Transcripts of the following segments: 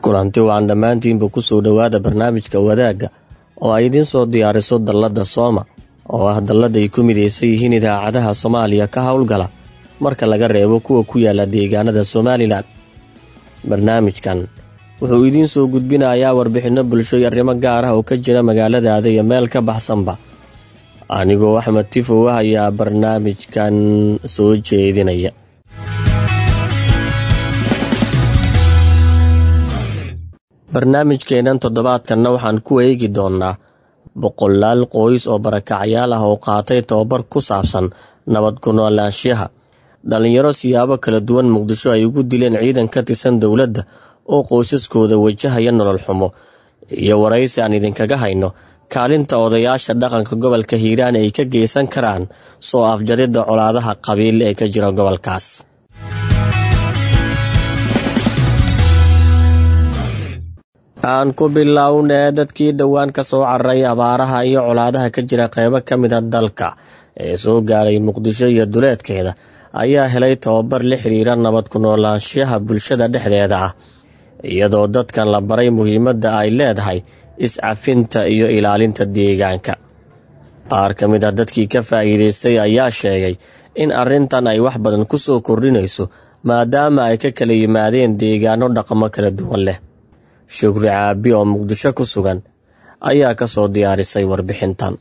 kulanti waan dhammaantiinba ku soo dhowaada barnaamijka wadaagga oo ay idiin soo diyaariso dallada Sooma oo ah dallada ay ku midaysan yihiin idaacadaha Soomaaliya ka howlgala marka laga reebo kuwa ku yaala deegaanada Somaliland. barnaamijkan wuxuu idiin soo gudbinayaa warbixino bulsho iyo arrimo gaar ah oo ka jira magaaladaada iyo meel ka baxsanba. anigoo Axmed Tifo ayaa barnaamijkan soo jeedinaya. barnaamijkeenan toddobaadkanna waxaan ku eegi doonaa boqolaal qoys oo barakacayaal ah oo qaatay tababar ku saabsan nabad ku noolaanshaha. dhalinyaro siyaabo kala duwan Muqdisho ay ugu dileen ciidan ka tirsan dowladda oo qoysaskooda wajahaya nolol xumo, iyo waraysi aan idinkaga hayno kaalinta odayaasha dhaqanka gobolka Hiiraan ay ka geysan karaan soo afjaridda colaadaha qabiil ee ka jira gobolkaas. aan ku bilownay dadkii dhawaan ka soo cararay abaaraha iyo colaadaha ka jira qaybo ka mid ah dalka ee soo gaaray Muqdisho iyo duleedkeeda ayaa helay tababar la xiriira nabad ku noolaanshaha bulshada dhexdeeda ah, iyadoo dadkan la baray muhiimadda ay leedahay iscafinta iyo ilaalinta deegaanka. qaar ka mid ah dadkii ka faa'iideystay ayaa sheegay in arrintan ay wax badan ku soo kordhinayso maadaama ay ka kala yimaadeen deegaano dhaqamo kala duwan leh. Shukri Caabi oo Muqdisho ku sugan ayaa ka soo diyaarisay warbixintan.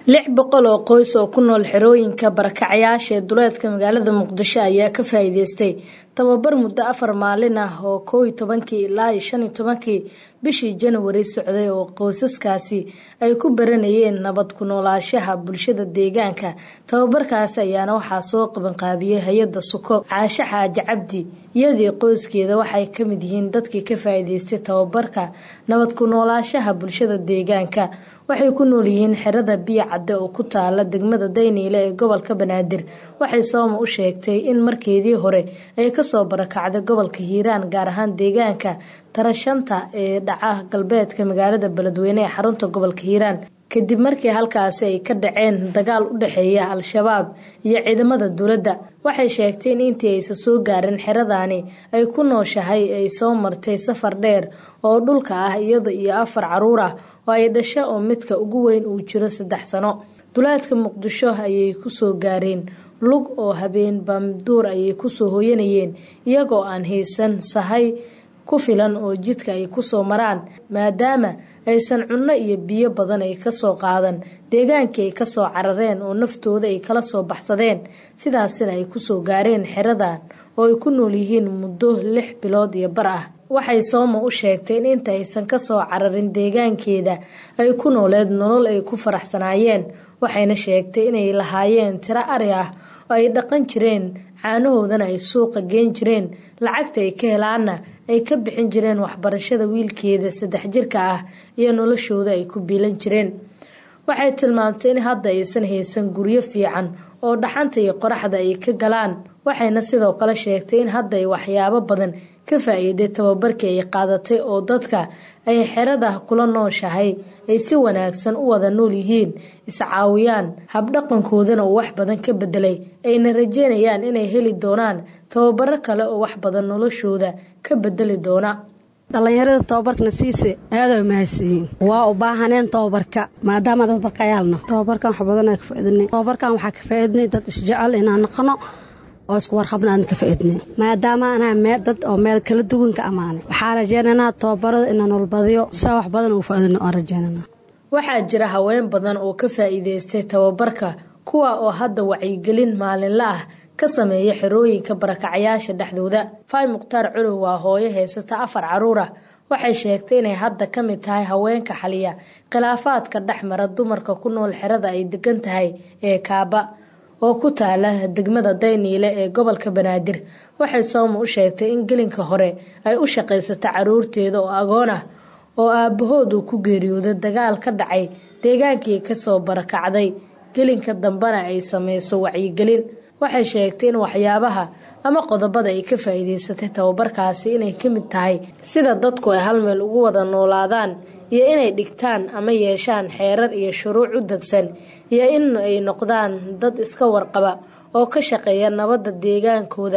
600 oo qoys oo ku nool xerooyinka barakacayaasha ee duleedka magaalada Muqdisho ayaa ka faa'iideystay tababar muddo 4 maalin ah oo 11 ilaa 15 bishii January socday oo qoysaskaasi ay ku baranayeen nabad ku noolaanshaha bulshada deegaanka. tababarkaas ayaana waxaa soo qaban qaabiyay hay'adda Suko. Caasha Xaaji Cabdi iyadii qoyskeeda waxay ka mid yihiin dadkii ka faa'iideystay tababarka nabad ku noolaanshaha bulshada deegaanka. waxay ku nool yihiin xerada biyo cadde oo ku taala degmada Dayniile ee gobolka Banaadir. waxay Sooma u sheegtay in markeedii hore ay ka soo barakacday gobolka Hiiraan, gaar ahaan deegaanka Tarashanta ee dhaca galbeedka magaalada Beledweyne ee xarunta gobolka Hiiraan, kadib markii halkaasi ay ka dhaceen dagaal u dhaxeeya Al-Shabaab iyo ciidamada dowladda. waxay sheegtay in intii aysan soo gaarin xeradani ay ku nooshahay ay soo martay safar dheer oo dhulka ah iyada iyo 4 caruur ah oo ay dhashay oo midka ugu weyn uu jiro 3 sano. duleedka Muqdisho ayay ku soo gaareen lug oo habeen bamduur ayay ku soo hooyanayeen iyagoo aan haysan sahay ku filan oo jidka ay ku soo maraan, maadaama aysan cunno iyo biyo badan ay ka soo qaadan deegaankii ay ka soo carareen oo naftooda ay kala soo baxsadeen. sidaasina ay ku soo gaareen xeradan oo ay ku nool yihiin muddo 6 bilood iyo bar ah. waxay Sooma u sheegtay in inta aysan ka soo cararin deegaankeeda ay ku nooleed nolol ay ku faraxsanaayeen. waxayna sheegtay inay lahaayeen tiro ari ah oo ay dhaqan jireen, caanahoodana ay suuqa geen jireen, lacagta ay ka helaana ay ka bixin jireen waxbarashada wiilkeeda 3 jirka ah iyo noloshooda ay ku biilan jireen. waxay tilmaamtay in hadda aysan haysan guryo fiican oo dhaxanta iyo qoraxda ay ka galaan. waxayna sidoo kale sheegtay in hadda ay waxyaabo badan ka faa'iiday tababarkii ay qaadatay oo dadka ay xerada kula nooshahay ay si wanaagsan u wada nool yihiin, iscaawiyaan, habdhaqankoodana uu wax badan ka bedelay, ayna rajeynayaan inay heli doonaan tababaro kale oo wax badan noloshooda ka bedeli doona. dhalinyarada tababarkana siise aad ay mahadsiin waa u baahaneen tababarka maadaama dad barkayaalna tababarkan wax badan ay ka faa'iidnay. tababarkan waxaa ka faa'iidnay dad isjecel inaan noqono oo isku warqabnaan ka faa'iidnay, maadaama ana dad oo meel kala duwan ka amaanay. waxaa rajeynaynaa tababarada inaan walbadiyo saa wax badan ugu faa'iidno aan rajeynaynaa. waxaa jira haween badan oo ka faa'iideystay tababarka, kuwa oo hadda wacyigelin maalinle ah ka sameeya xerooyinka barakacayaasha dhexdooda. Fay Muqtaar Culuw waa hooyo haysata 4 caruur ah. waxay sheegtay inay hadda ka mid tahay haweenka xaliya khilaafaadka dhexmara dumarka ku nool xerada ay degan tahay ee Kaaba oo ku taala degmada Dayniile ee gobolka Banaadir. waxay Sooma u sheegtay in gelinka hore ay u shaqaysato caruurteeda oo agoon ah oo aabahoodu ku geeriyooday dagaal ka dhacay deegaankii ka soo barakacday, gelinka dambana ay sameyso wacyigelin. waxay sheegtay in waxyaabaha ama qodobada ay ka faa'iideysatay tababarkaasi inay ka mid tahay sida dadku ay hal meel ugu wada noolaadaan iyo inay dhigtaan ama yeeshaan xeerar iyo shuruuc u degsan, iyo in ay noqdaan dad iska warqaba oo ka shaqeeya nabadda deegaankooda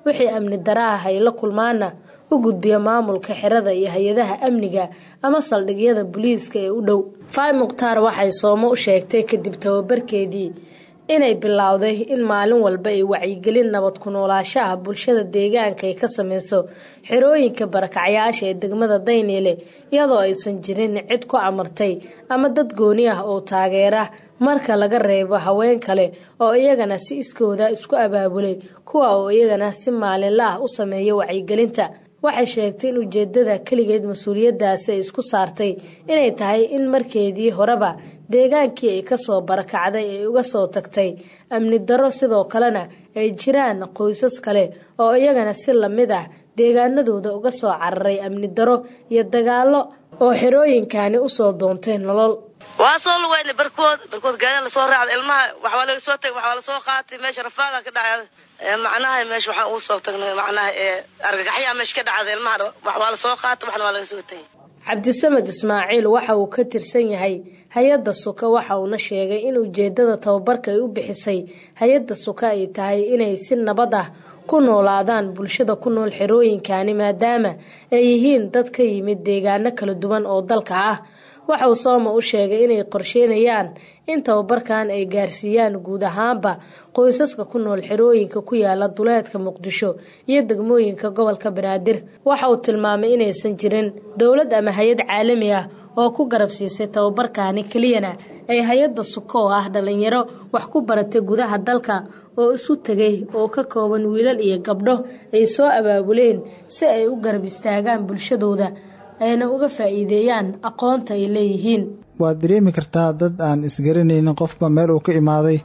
wixii amni daraaha ay la kulmaana u gudbiya maamulka xerada iyo hay-adaha amniga ama saldhigyada booliiska ee u dhow. Faay Mukhtaar waxay Soomo u sheegtay kadib tababarkeedii inay bilowday in maalin walba ay wacyigelin nabad ku noolaanshaha bulshada deegaanka ay ka sameyso xerooyinka barakacyaasha ee degmada Daynile iyadoo aysan jirin cid ku amartay ama dad gooni ah oo taageera marka laga reebo haween kale oo iyagana si iskooda isku abaabulay kuwa oo iyagana si maalinle ah u sameeyo wacyigelinta. Waxay sheegtay in ujeedada kaligeed mas'uuliyadaasi ay isku saartay inay tahay in markeedii horeba deegaankii ay ka soo barakacday ay uga soo tagtay amni daro, sidoo kalena ay jiraan qoysas kale oo iyagana si lamid ah deegaanadooda uga soo cararay amni daro iyo dagaalo oo xerooyinkani u soo doontay nolol. waa soo lugeynay barkood gaari la soo raacday ilmaha waxa laga soo tagay waxa la soo qaatay meesha rafaada ka dhacay macnaha meesha waxa uu soo tagnay macnaha argagaxya meesha ka dhacday ilmaha waxa la soo qaatay waxna laga soo tagay. Cabdisamed Ismaaciil waxa uu ka tirsan yahay hay'adda Suka waxa uu na sheegay in ujeedada tababarka ay u bixisay hay'adda Suka ay tahay inay si nabad ah ku noolaadaan bulshada ku nool xerooyinkani maadaama ay yihiin dad ka yimid deegaano kala duwan oo dalka ah. Waxa uu Soomo u sheegay inay qorsheynayaan in tababarkan ay gaarsiiyaan guud ahaanba qoysaska ku nool xerooyinka ku yaala duleedka Muqdisho iyo degmooyinka gobolka Banaadir. Waxa uu tilmaamay inaysan jirin dawlad ama hay'ad caalami ah oo ku garab siisay tababarkaani kaliyana ay hay'adda Suka oo ah dhalinyaro wax ku baratay gudaha dalka oo isu tagay oo ka kooban wiilal iyo gabdho ay soo abaabuleen si ay u garab istaagaan bulshadooda ayna uga faa'iideeyaan aqoonta ay leeyihiin. waad dareemi kartaa dad aan isgaranaynin qofba meel uu ka imaaday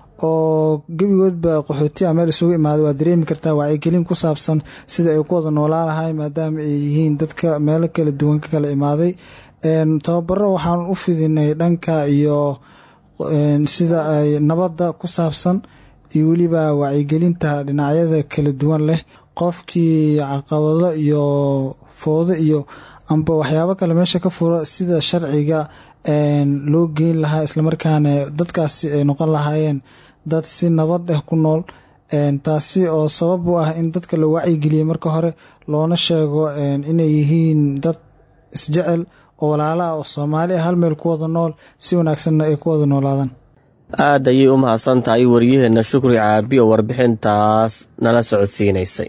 oo gebigoodba qaxooti meel isugu imaaday. waad dareemi kartaa wacyigelin ku saabsan sida ay ku wada noolaan lahaayeen maadaama ay yihiin dadka meelo kala duwan ka kala imaaday. tababaro waxaan u fidinay dhanka iyo sida ay nabadda ku saabsan iyo weliba wacyigelinta dhinacyada kala duwan leh. qofkii caqabado iyo foodo iyo amba waxyaabo kale meesha ka furo sida sharciga loo geyn lahaa, islamarkaana dadkaasi ay noqon lahaayeen dad si nabad ah ku nool. taasi oo sabab u ah in dadka la wacyigeliyo marka hore loona sheego inay yihiin dad isjecel oo walaalo ah oo Soomaali hal meel ku wada nool si wanaagsanna ay ku wada noolaadaan. aad ayay u mahadsan tahay wariyaheena Shukri Caabi oo warbixintaas nala socodsiinaysay.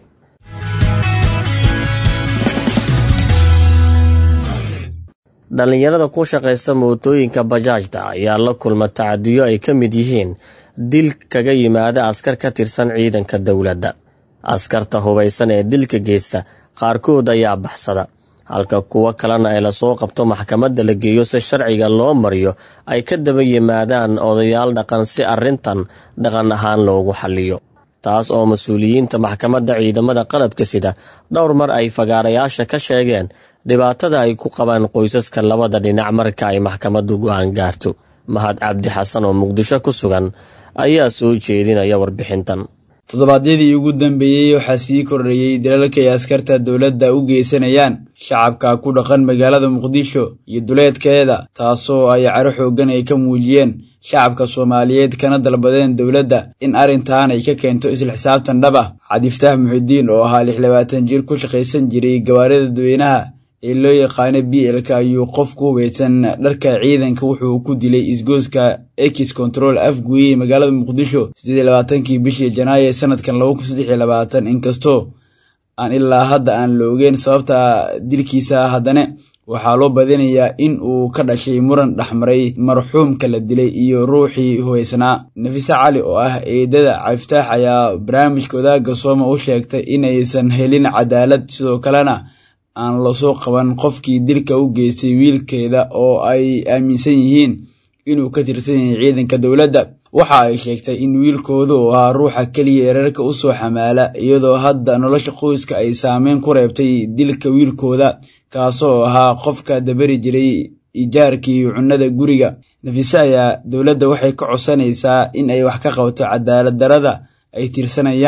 dhalinyarada ku shaqeysta mootooyinka bajaajta ayaa la kulma tacadiyo ay ka mid yihiin dil kaga yimaada askar ka tirsan ciidanka dowladda. askarta hubaysan ee dilka geysta qaarkood ayaa baxsada, halka kuwa kalena ay lasoo qabto maxkamadda la geeyo si sharciga loo mariyo ay ka daba yimaadaan odayaal dhaqan si arrintan dhaqan ahaan loogu xalliyo. taas oo mas-uuliyiinta maxkamadda ciidamada qalabka sida dhowr mar ay fagaarayaasha ka sheegeen dhibaatada ay ku qabaan qoysaska labada dhinac marka ay maxkamaddu go'aan gaarto. Mahad Cabdi Xasan oo Muqdisho ku sugan ayaa soo jeedinaya warbixintan. toddobaadyadii ugu dambeeyey waxaa sii kordhayey dalalka ay askarta dowladda u geysanayaan shacabka ku dhaqan magaalada Muqdisho iyo duleedkeeda, taasoo ay caro xoogan ay ka muujiyeen shacabka Soomaaliyeed kana dalbadeen dowladda in arrintan ay ka keento isla xisaabtan dhab ah. Cabdifataax Muxidiin oo ahaa 26 jir ku shaqaysan jiray gawaarida dadweynaha ee loo yaqaano BLK ayuu qof ku hubeysan dharka ciidanka wuxuu ku dilay isgooska X Control afguye magaalada Muqdisho 28kii bishii Janaayo sanadkan 2023. inkastoo aan ilaa hadda aan la ogeyn sababta dilkiisa, haddana waxaa loo badinayaa in uu ka dhashay muran dhexmaray marxuumka la dilay iyo ruuxii hubeysnaa. Nafisa Cali oo ah eedada Cabdifataax ayaa barnaamijka Wadaagga Soomo u sheegtay inaysan helin cadaalad, sidoo kalena aan la soo qaban qofkii dilka u geystay wiilkeeda oo ay aaminsan yihiin inuu ka tirsan yahay ciidanka dowladda. waxa ay sheegtay in wiilkoodu uu ahaa ruuxa kaliya reerka u soo xamaala, iyadoo hadda nolosha qoyska ay saameyn ku reebtay dilka wiilkooda kaasoo ahaa qofka dabari jiray ijaarkii cunada guriga. Nafisa ayaa dowladda waxay ka codsanaysaa in ay wax ka qabato cadaalad darada ay tirsanayaan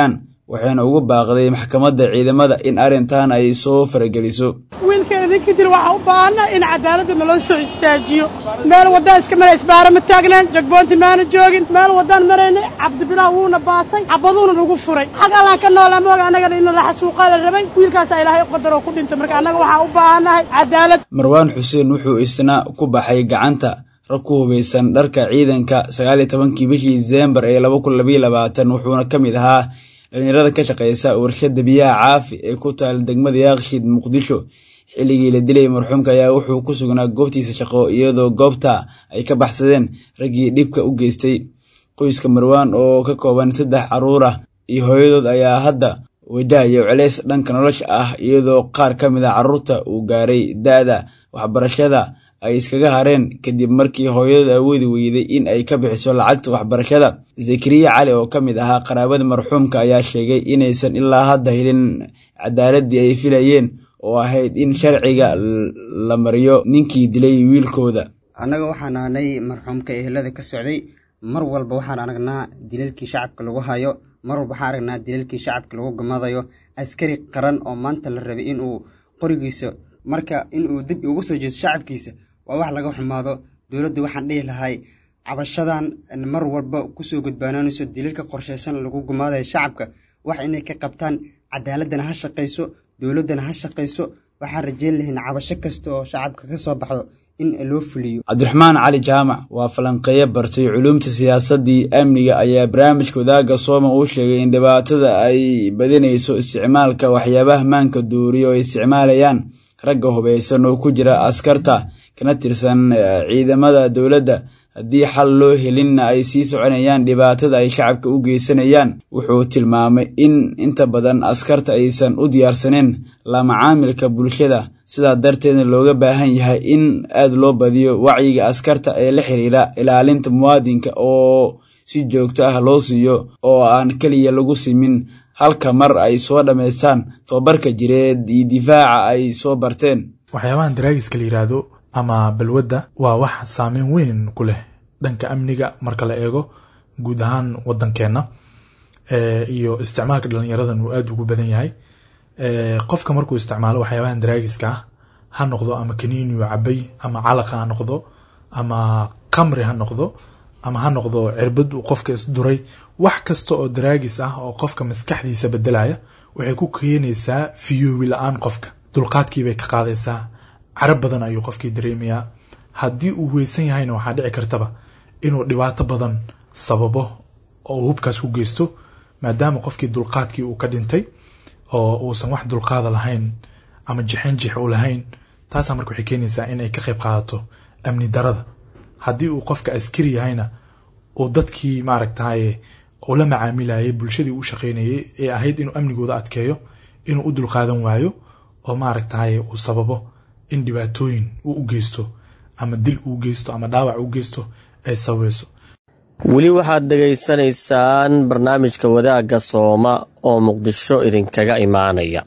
waxayna ugu baaqday maxkamadda ciidamada in arrintan ay soo farageliso. wiilkeena ninkii dil waxaa u baahanaa in cadaaladda naloo soo istaajiyo. meel waddaan iska mara isbaara ma taagnaan, jagboonti maana joogin, meel waddaan marayna cabdibilaa wuuna baasay, cabaduuna nagu furay. xag allaan ka noolaa mooga annagana in la xasuuqaa la rabay, wiilkaasaa ilaahay u qadaroo ku dhintay. marka annaga waxaa u baahannahay cadaalad. Marwaan Xuseen wuxuu isna ku baxay gacanta rag ku hubaysan dharka ciidanka 19 bishii December ee 2022 wuxuuna ka mid ahaa dhalinyarada ka shaqeysa warshada biyaha caafi ee ku taal degmada Yaaqshiid Muqdisho. xilligii la dilay marxuumka ayaa wuxuu ku sugnaa goobtiisa shaqo iyadoo goobta ay ka baxsadeen raggii dhibka u geystay. qoyska Marwaan oo ka kooban 3 caruur ah iyo hooyadood ayaa hadda wajahaya culays dhanka nolosha ah iyadoo qaar ka mid ah carruurta uu gaaray da'da waxbarashada ay iskaga hareen kadib markii hooyada awoodi weyday in ay ka bixiso lacagta waxbarashada. Zakariya Cali oo ka mid ahaa qaraabada marxuumka ayaa sheegay inaysan ilaa hadda helin cadaaladii ay filayeen oo ahayd in sharciga la mariyo ninkii dilay wiilkooda. annaga waxaan aanay marxuumka ehelada ka socday, mar walba waxaan aragnaa dilalkii shacabka lagu hayo, mar walba waxaan aragnaa dilalkii shacabka lagu gamadayo. askari qaran oo maanta la rabay inuu qorigiisa marka inuu dib ugu soo jeesto shacabkiisa waa wax laga xumaado. dowladda waxaan dhihi lahay cabashadan mar walba kusoo gudbaanaanayso dilalka qorshaysan lagu gumaadayo shacabka wax inay ka qabtaan, cadaaladana ha shaqayso, dowladdana ha shaqayso. waxaan rajeyn lahayn cabasho kasta oo shacabka ka soo baxdo in loo fuliyo. Cabdiraxmaan Cali Jaamac waa falanqeeye bartay culuumta siyaasadii amniga ayaa barnaamijka Wadaagga Sooma uu sheegay in dhibaatada ay badinayso isticmaalka waxyaabaha maanka duuriyo ay isticmaalayaan ragga hubaysan oo ku jira askarta kana tirsan ciidamada dowladda. haddii xal loo helinna ay sii soconayaan dhibaatada ay shacabka u geysanayaan. wuxuu tilmaamay in inta badan askarta aysan u diyaarsaneen la macaamilka bulshada, sidaa darteedna looga baahan yahay in aad loo badiyo wacyiga askarta ee la xiriira ilaalinta muwaadinka oo si joogto ah loo siiyo oo aan kaliya lagu simin halka mar ay soo dhameystaan tababarka jireed iyo difaaca ay soo barteen. waxyaabahan daraagiska la yiraahdo ama balwadda waa wax saameyn weyn ku leh dhanka amniga marka la eego guud ahaan wadankeena iyo isticmaalka dhalinyaradan uu aad ugu badan yahay. qofka markuu isticmaalo waxyaabahan daraagiska ha noqdo ama kaniiniyo cabay ama calaqa ha noqdo ama khamri ha noqdo ama ha noqdo cirbad uu qofka isduray, wax kasta oo daraagis ah oo qofka maskaxdiisa bedelaya waxay ku keenaysaa fiyoobi la'aan. qofka dulqaadkii bay ka qaadaysaa, carab badan ayuu qofkii dareemayaa. haddii uu weysan yahayna waxaa dhici kartaba inuu dhibaato badan sababo oo hubkaas ku geysto, maadaama qofkii dulqaadkii uu ka dhintay oo uusan wax dulqaada lahayn ama jixinjix u lahayn. taasaa marka waxay keenaysaa in ay ka qayb qaadato amni darada. haddii uu qofka askari yahayna uu dadkii maaragtaye uu la macaamilayay bulshadii uu shaqaynayay ee ahayd inuu amnigooda adkeeyo inuu u dulqaadan waayo oo maaragtaye uu sababo in dhibaatooyin uu u geysto ama dil uu geysto ama dhaawac uu geysto ay sabayso. weli waxaad dhegaysanaysaan barnaamijka Wadaagga Sooma oo Muqdisho idinkaga imaanaya.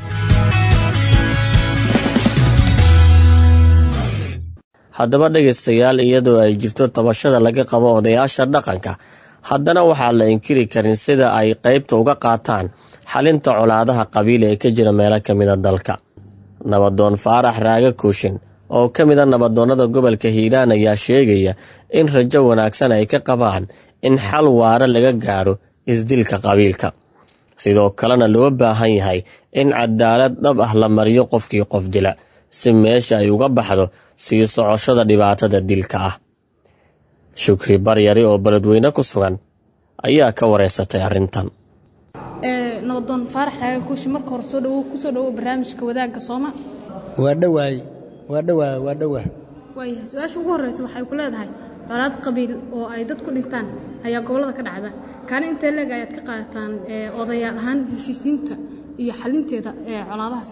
haddaba dhegaystayaal, iyadoo ay jirto tabashada laga qabo odayaasha dhaqanka, haddana waxaa la inkiri karin sida ay qaybta uga qaataan xalinta colaadaha qabiil ee ka jira meelo ka mida dalka. nabadoon Faarax Raaga Kuushin oo ka mid ah nabadoonnada gobolka Hiiraan ayaa sheegaya in rajo wanaagsan ay ka qabaan in xal waara laga gaaro isdilka qabiilka, sidoo kalena loo baahan yahay in cadaalad dhab ah la mariyo qofkii qof dila si meesha ay uga baxdo sii socoshada dhibaatada dilka ah. Shukri Baryari oo beledweyne ku sugan ayaa ka wareysatay arrintan. nabadoon Faarax Raaga Kuushin, marka hore ku soo dhawo barnaamijka Wadaagga Sooma. waa dhawaa waayahay, su-aasha ugu horreysa waxay ku leedahay colaad qabiil oo ay dad ku dhintaan ayaa gobolada ka dhacda. kaana intee leeg ayaad ka qaadataan odayaal ahaan heshiisiinta iyo xalinteeda colaadahaas?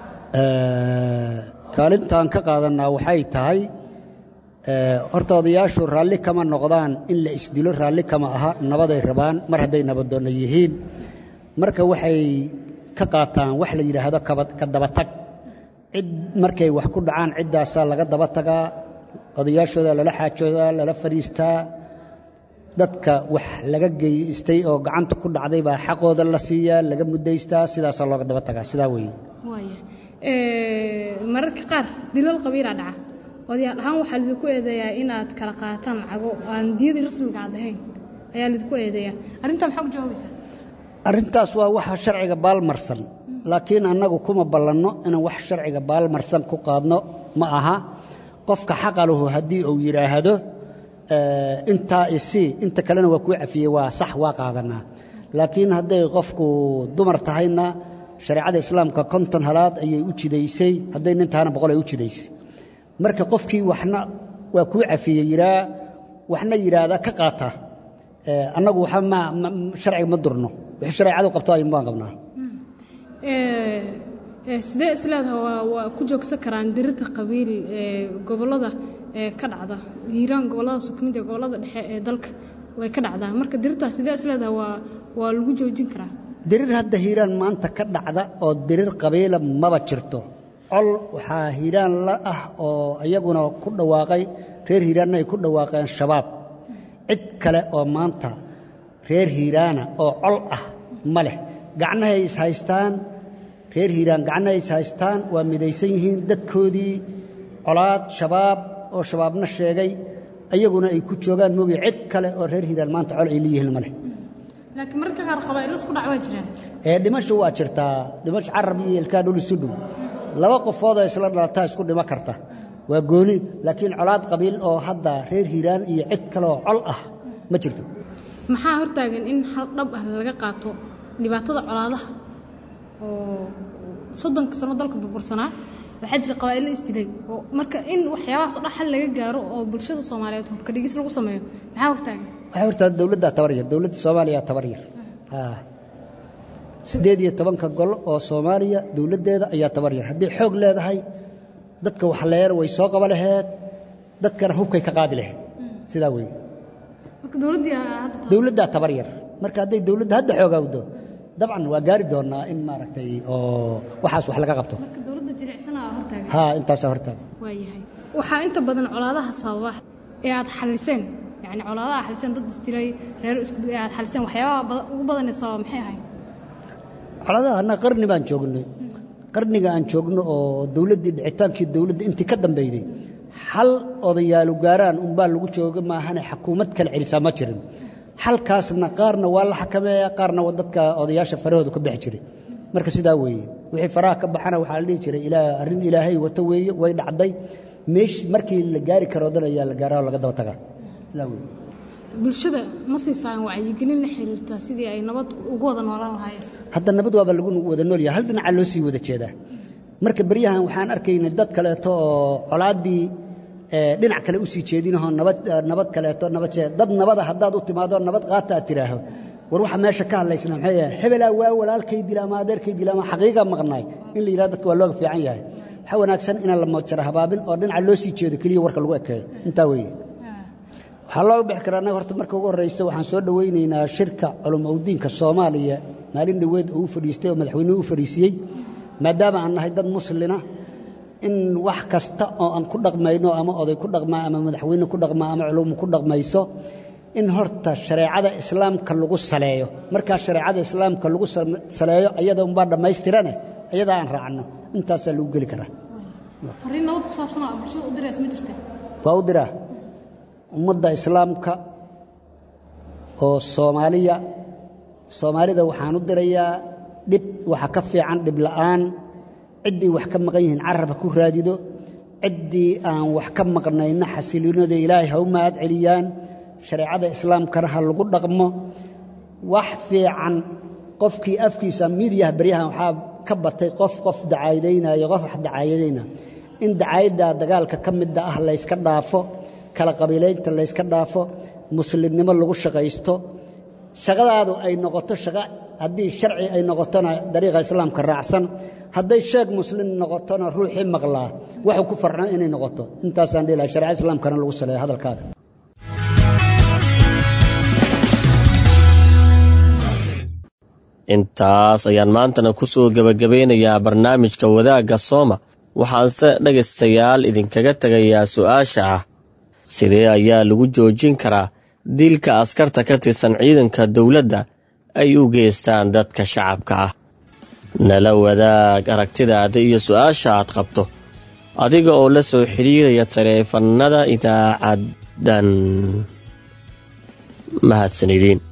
kaalintaan ka qaadanaa waxay tahay horta odayaashu raalli kama noqdaan in la isdilo, raalli kama aha, nabaday rabaan mar hadday nabadoonna yihiin. marka waxay ka qaataan wax la yidhaahdo ka dabatag. cid markay wax ku dhacaan ciddaasaa laga daba tagaa, odayaashooda lala xaajoodaa, lala fadhiistaa, dadka wax laga geystay oo gacanta ku dhacday baa xaqooda la siiyaa laga mudaystaa sidaasaa looga daba tagaa sidaa weeye waaya mararka qaar dilal qabiilaa dhaca odayaal ahaan waxaa lidinku eedeeyaa inaad kala qaataan lacago aan diyadii rasmiga aad ahayn ayaa lidinku eedeeyaa arrintaa maxaa ku jawaabaysaa arrintaas waa waxa sharciga baalmarsan laakiin annagu kuma ballanno inaan wax sharciga baalmarsan ku qaadno ma aha qofka xaqa lahu haddii uu yidhaahdo intaa isii inta kalena waa kuu cafiyey waa sax waa qaadanaa laakiin hadday qofku dumar tahayna shareecada islaamka 50 halaad ayay u jidaysay hadday nin tahana 100 ay u jidaysay marka qofkii waxna waa kuu cafiyey yiraa waxna yiraahda ka qaata annagu waxa ma sharciga ma durno wixii shareecadu qabto ay ma qabnaa sidee islaadaha waa ku joogsan karaan dirirta qabiil gobolada ka dhacda hiiraan gobolada sukumida gobolada dhexe ee dalka way ka dhacdaa marka dirirtaas sidee islaadaha waa lagu joojin karaa dirir hadda hiiraan maanta ka dhacda oo dirir qabiila maba jirto col waxaa hiiraan la ah oo iyaguna ku dhawaaqay reer hiiraanna ay ku dhawaaqeen shabaab cid kale oo maanta reer hiiraana oo col ah ma leh gacnahay is haystaan reer hiiraan gacnahay is haystaan waa midaysan yihiin dadkoodii colaad shabaab oo shabaabna sheegay ayaguna ay ku joogaan moogi cid kale oo reer hiiraan maanta col ay leeyihiin ma leh laakiin marka qaar qabaa'il isku dhac waa jiraan dhimasho waa jirtaa dhimasho carab iyo ilkaa dhul isu dhow laba qofood oo isla dhalataa isku dhima karta waa gooni laakiin colaad qabiil oo hadda reer hiiraan iyo cid kale oo col ah ma jirto maxaa hortaagan in hal dhab ah laga qaato dhibaatada colaadaha oo 30 sano dalka burbursanaa waxaa jira qabaa'il istilay oo marka in waxyaabahaas oo xal laga gaaro oo bulshada Soomaaliyeed hubka dhigis lagu sameeyo maxaa hortaagan waxay hortaagan dawladda tabaryar dawladda Soomaaliya tabaryar 18 gol oo Soomaaliya dawladeeda ayaa tabaryar haddii xoog leedahay dadka wax leer way soo qaba lahayd dadkana hubkay ka qaadi lahayd sidaa weey marka dawladda tabaryar marka hadday dawladda hadda xoogawdo dabcan waa gaari doonaa in maaragtay oo waxaas wax laga qabto marka dawladda jilicsanaa hortaagan intaas hortaagan waayahay waxa inta badan colaadaha sababa ee aad xaliseen yani colaadaha xaliseen dad istilay reer isku aad xaliseen waxyaabaha ugu badan ee sababa maxay ahayn colaadaha anna qarni baan joognay qarniga aan joogno oo dawladdii dhicitaankii dawladda intii ka dambeeyay hal odayaalu gaaraan baa lagu jooga maahane xukuumad kale celisa ma jirin halkaasna qaarna waa la xakameeyaa qaarna dadka odayaasha farahooda ka bixi jiray marka sidaa weeye wixii faraha ka baxana waxaa la dhihi jiray arrin ilaahay wata weeye way dhacday meesh markii la gaari karo dan ayaa la gaaraa oo laga daba tagaa sidaa weeye bulshada ma siisaan wacyigelin la xiriirta sidii ay nabad ugu wada noolaan lahaayeen hadda nabad waaba lagu wada nool yahay hal dhinaca loo sii wada jeedaa marka baryahan waxaan arkaynay dad kaleeto oo colaadii dhinac kale u sii jeedinaho nabad kaleeto dad nabada haddaad u timaado nabad qaata aad tiraaho war waxa meesha ka hadlaysna maxay yahay hebelaa waa walaalkay dila ama adeerkay dila ama xaqiiqa maqnaay in la yiraahdo dadka waa looga fiican yahay waxa wanaagsan in la moojara habaabin oo dhinaca loo sii jeedo kaliya warka lagu ekeeyo intaa weeye waxaa loo bixi karaa horta marka ugu horreysa waxaan soo dhawaynaynaa shirka culumowdiinka Soomaaliya maalin dhaweed uu fadhiistay oo madaxweynuhu u fariisiyay maadaama aan nahay dad muslina in wax kasta oo aan ku dhaqmayno ama oday ku dhaqmaa ama madaxweyne ku dhaqmaa ama culum ku dhaqmayso in horta shareecada islaamka lagu saleeyo marka shareecada islaamka lagu saleeyo ayada baa dhameystirane ayada aan raacno intaas lagu gali karaa fariin nabad ku saabsan oo bulshada u direys ma jirtaa waa u diraa ummadda islaamka oo Soomaalida waxaan u dirayaa dib waxa ka fiican dib la'aan ciddii wax ka maqan yihiin carabka ku raadido ciddii aan wax ka maqnayna xasilinooda ilaahay ha u mahad celiyaan shareecada islaamkana ha lagu dhaqmo wax fiican qofkii afkiisa midiyaha baryahan waxaa ka batay qof dacaayadaynayo qof wax dacaayadayna in dacaayada dagaalka ka mid ah la iska dhaafo kala qabiileynta la iska dhaafo muslimnimo lagu shaqaysto shaqadaadu ay noqoto shaqo haddii sharci ay noqotona dariiqa islaamka raacsan hadday sheeg muslim noqotona ruuxii maqlaa wuxuu ku farxan inay noqoto intaasaan dhihi lahaa sharci islaamkana lagu saleeyo hadalkaaga intaas ayaan maantana ku soo gebagabeynayaa barnaamijka wadaagga sooma waxaanse dhegaystayaal idinkaga tegayaa su'aasha ah sidee ayaa lagu joojin karaa dilka askarta ka tirsan ciidanka dowladda ay u geystaan dadka shacabka ah. nala wadaag aragtidaada iyo su-aasha aad qabto adiga oo la soo xiriiraya taleefannada idaacadan. mahadsanidin.